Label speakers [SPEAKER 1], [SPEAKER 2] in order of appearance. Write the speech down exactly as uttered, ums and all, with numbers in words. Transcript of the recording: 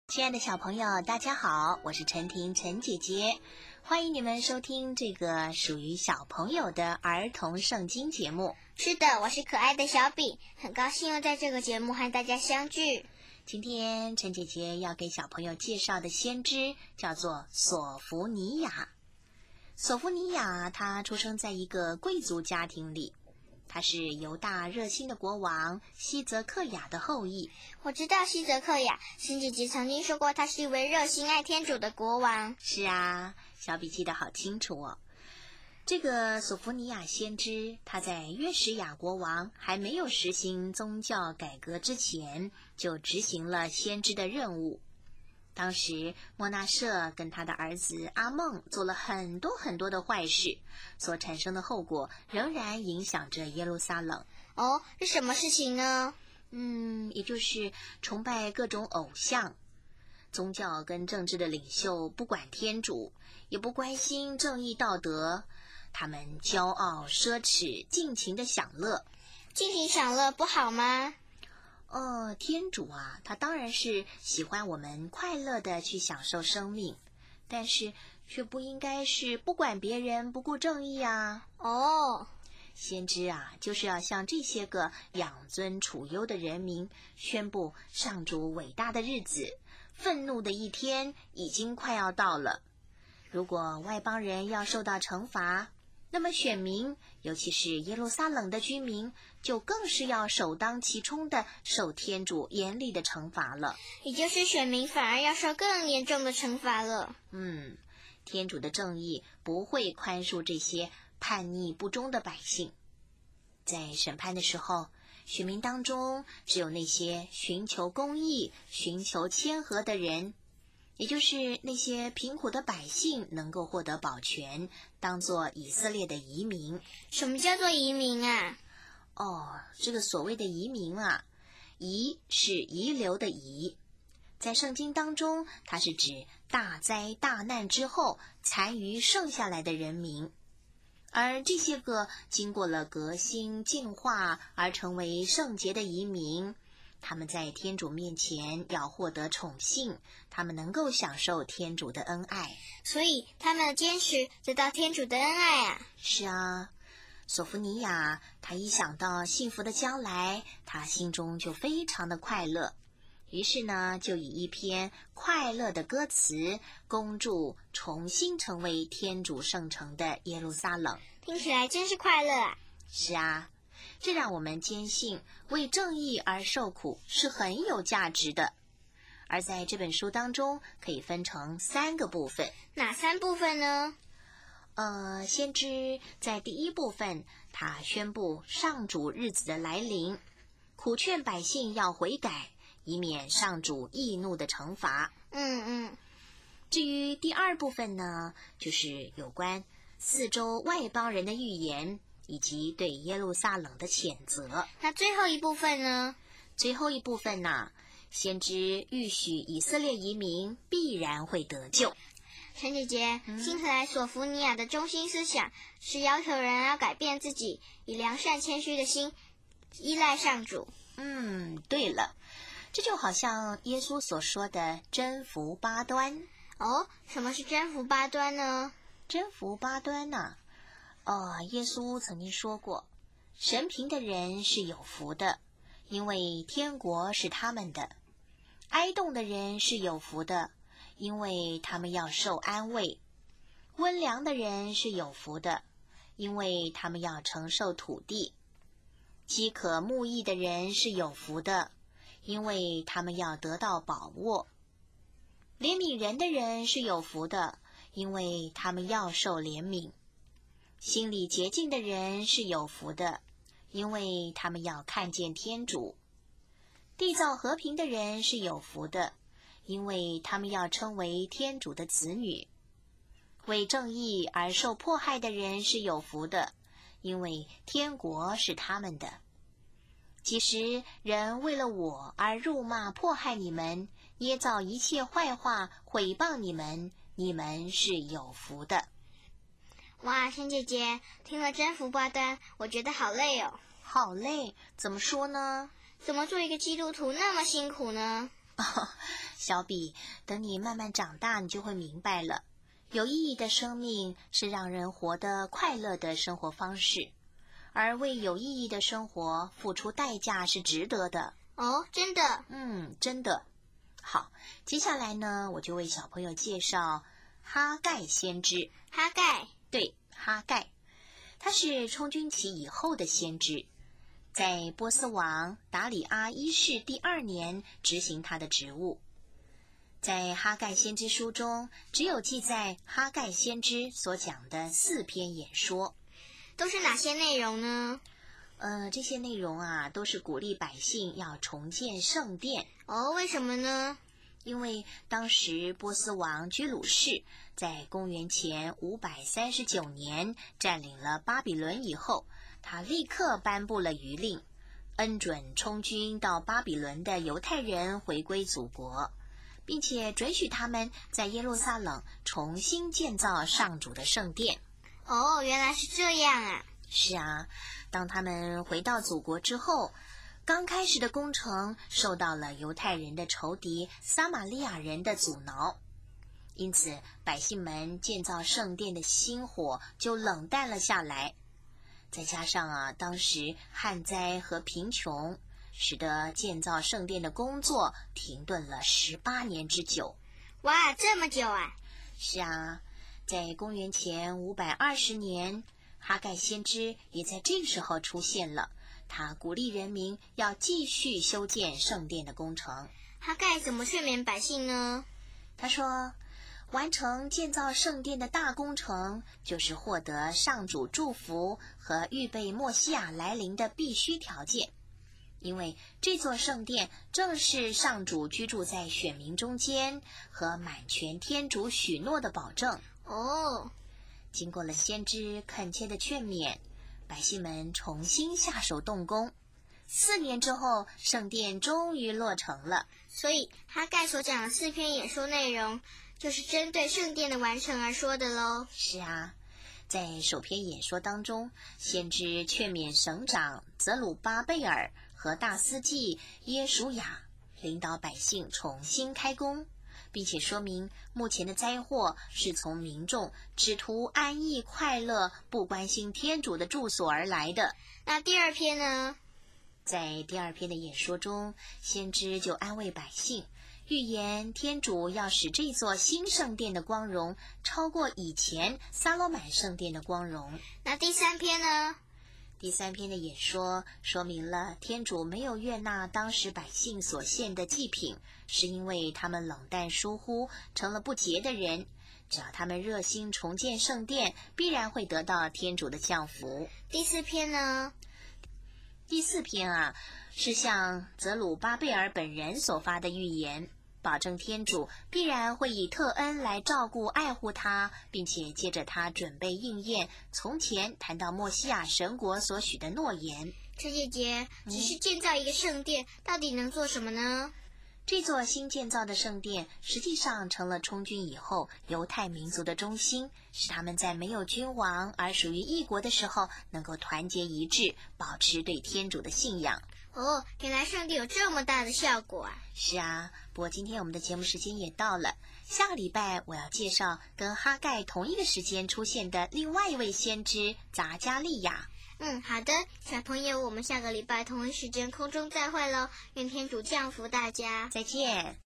[SPEAKER 1] 亲爱的小朋友，大家好，我是陈婷陈姐姐，欢迎你们收听这个属于小朋友的儿童圣经节目。
[SPEAKER 2] 是的，我是可爱的小比，很高兴又在这个节目和大家相聚。
[SPEAKER 1] 今天陈姐姐要给小朋友介绍的先知叫做索福尼亚。索福尼亚他出生在一个贵族家庭里，他是犹大热心的国王西泽克雅的后裔。
[SPEAKER 2] 我知道西泽克雅，陈姐姐曾经说过他是一位热心爱天主的国王。
[SPEAKER 1] 是啊，小比记得好清楚哦。这个索福尼亚先知，他在约什亚国王还没有实行宗教改革之前，就执行了先知的任务。当时莫纳舍跟他的儿子阿孟做了很多很多的坏事，所产生的后果仍然影响着耶路撒冷。
[SPEAKER 2] 哦，是什么事情呢？
[SPEAKER 1] 嗯，也就是崇拜各种偶像。宗教跟政治的领袖不管天主，也不关心正义道德，他们骄傲奢侈，尽情的享乐。
[SPEAKER 2] 尽情享乐不好吗？
[SPEAKER 1] 呃，天主啊，他当然是喜欢我们快乐的去享受生命，但是却不应该是不管别人，不顾正义啊。
[SPEAKER 2] 哦，
[SPEAKER 1] 先知啊，就是要向这些个养尊处优的人民宣布上主伟大的日子，愤怒的一天已经快要到了。如果外邦人要受到惩罚，那么选民，尤其是耶路撒冷的居民，就更是要首当其冲的受天主严厉的惩罚了。
[SPEAKER 2] 也就是选民反而要受更严重的惩罚了。
[SPEAKER 1] 嗯，天主的正义不会宽恕这些叛逆不忠的百姓。在审判的时候，选民当中只有那些寻求公义、寻求谦和的人，也就是那些贫苦的百姓能够获得保全，当作以色列的移民。
[SPEAKER 2] 什么叫做移民啊？
[SPEAKER 1] 哦，这个所谓的移民啊，移是遗留的遗，在圣经当中，它是指大灾大难之后残余剩下来的人民。而这些个经过了革新进化而成为圣洁的移民，他们在天主面前要获得宠幸，他们能够享受天主的恩爱，
[SPEAKER 2] 所以他们坚持得到天主的恩爱啊。
[SPEAKER 1] 是啊，索福尼亚他一想到幸福的将来，他心中就非常的快乐，于是呢，就以一篇快乐的歌词恭祝重新成为天主圣城的耶路撒冷。
[SPEAKER 2] 听起来真是快乐啊。
[SPEAKER 1] 是啊，这让我们坚信为正义而受苦是很有价值的。而在这本书当中，可以分成三个部分。
[SPEAKER 2] 哪三部分呢？
[SPEAKER 1] 呃，先知在第一部分，他宣布上主日子的来临，苦劝百姓要悔改，以免上主易怒的惩罚。
[SPEAKER 2] 嗯嗯。
[SPEAKER 1] 至于第二部分呢，就是有关四周外邦人的预言，以及对耶路撒冷的谴责。
[SPEAKER 2] 那最后一部分呢？
[SPEAKER 1] 最后一部分呢，先知预许以色列移民必然会得救。
[SPEAKER 2] 陈姐姐，
[SPEAKER 1] 嗯、
[SPEAKER 2] 听起来索福尼亚的中心思想是要求人要改变自己，以良善谦虚的心依赖上主。
[SPEAKER 1] 嗯，对了，这就好像耶稣所说的真福八端。
[SPEAKER 2] 哦，什么是真福八端呢？
[SPEAKER 1] 真福八端呢、啊？哦，耶稣曾经说过，神贫的人是有福的，因为天国是他们的；哀恸的人是有福的，因为他们要受安慰；温良的人是有福的，因为他们要承受土地；饥渴慕义的人是有福的，因为他们要得到宝物；怜悯人的人是有福的，因为他们要受怜悯；心里洁净的人是有福的，因为他们要看见天主；缔造和平的人是有福的，因为他们要称为天主的子女；为正义而受迫害的人是有福的，因为天国是他们的。其实人为了我而辱骂迫害你们，捏造一切坏话毁谤你们，你们是有福的。
[SPEAKER 2] 哇，陈姐姐，听了真福八端，我觉得好累哦。
[SPEAKER 1] 好累？怎么说呢？
[SPEAKER 2] 怎么做一个基督徒那么辛苦呢？
[SPEAKER 1] 哦，小比，等你慢慢长大，你就会明白了。有意义的生命是让人活得快乐的生活方式，而为有意义的生活付出代价是值得的。
[SPEAKER 2] 哦，真的？
[SPEAKER 1] 嗯，真的。好，接下来呢，我就为小朋友介绍哈盖先知。
[SPEAKER 2] 哈盖？
[SPEAKER 1] 对，哈盖，他是充军期以后的先知，在波斯王达里阿一世第二年执行他的职务。在哈盖先知书中，只有记载哈盖先知所讲的四篇演说。
[SPEAKER 2] 都是哪些内容呢？
[SPEAKER 1] 呃，这些内容啊，都是鼓励百姓要重建圣殿。
[SPEAKER 2] 哦，为什么呢？
[SPEAKER 1] 因为当时波斯王居鲁士在公元前五百三十九年占领了巴比伦以后，他立刻颁布了谕令，恩准充军到巴比伦的犹太人回归祖国，并且准许他们在耶路撒冷重新建造上主的圣殿。
[SPEAKER 2] 哦，原来是这样啊。
[SPEAKER 1] 是啊，当他们回到祖国之后，刚开始的工程受到了犹太人的仇敌撒玛利亚人的阻挠，因此百姓们建造圣殿的心火就冷淡了下来。再加上啊，当时旱灾和贫穷，使得建造圣殿的工作停顿了十八年之久。
[SPEAKER 2] 哇，这么久啊！
[SPEAKER 1] 是啊，在公元前五百二十年，哈盖先知也在这个时候出现了。他鼓励人民要继续修建圣殿的工程。
[SPEAKER 2] 哈盖怎么劝勉百姓呢？
[SPEAKER 1] 他说，完成建造圣殿的大工程，就是获得上主祝福和预备默西亚来临的必须条件。因为这座圣殿正是上主居住在选民中间和满全天主许诺的保证。
[SPEAKER 2] 哦，
[SPEAKER 1] 经过了先知恳切的劝勉，百姓们重新下手动工。四年之后，圣殿终于落成了。
[SPEAKER 2] 所以哈盖所讲的四篇演说内容，就是针对圣殿的完成而说的喽。
[SPEAKER 1] 是啊，在首篇演说当中，先知劝勉省长泽鲁巴贝尔和大司祭耶属雅领导百姓重新开工，并且说明目前的灾祸是从民众只图安逸快乐，不关心天主的住所而来的。
[SPEAKER 2] 那第二篇呢？
[SPEAKER 1] 在第二篇的演说中，先知就安慰百姓，预言天主要使这座新圣殿的光荣超过以前撒罗满圣殿的光荣。
[SPEAKER 2] 那第三篇呢？
[SPEAKER 1] 第三篇的演说说明了天主没有悦纳当时百姓所献的祭品，是因为他们冷淡疏忽，成了不洁的人。只要他们热心重建圣殿，必然会得到天主的降福。
[SPEAKER 2] 第四篇呢？
[SPEAKER 1] 第四篇啊，是向泽鲁巴贝尔本人所发的预言，保证天主必然会以特恩来照顾爱护他，并且接着他准备应验从前谈到默西亚神国所许的诺言。
[SPEAKER 2] 陈姐姐，只是建造一个圣殿，嗯、到底能做什么呢？
[SPEAKER 1] 这座新建造的圣殿实际上成了充军以后犹太民族的中心，使他们在没有君王而属于异国的时候能够团结一致，保持对天主的信仰。
[SPEAKER 2] 哦，原来圣殿有这么大的效果啊！
[SPEAKER 1] 是啊，不过今天我们的节目时间也到了，下个礼拜我要介绍跟哈盖同一个时间出现的另外一位先知匝加利亚。
[SPEAKER 2] 嗯，好的，小朋友，我们下个礼拜同一时间空中再会喽，愿天主降福大家，
[SPEAKER 1] 再见。